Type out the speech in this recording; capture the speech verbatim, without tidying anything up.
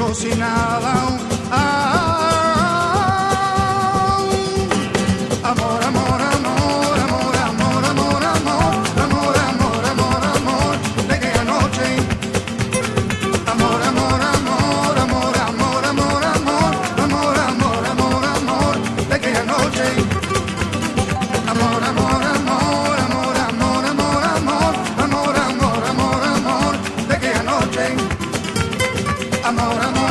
como si nada. Ah, amor, amor, amor, amor, amor, amor, amor, amor, amor, amor, amor, de aquella noche. Amor, amor, amor, amor, amor, amor, amor, amor, amor, amor, amor, de aquella noche. Amor, amor, amor, amor, amor, amor, amor, amor, amor, amor, amor, de aquella noche. Amor, amor.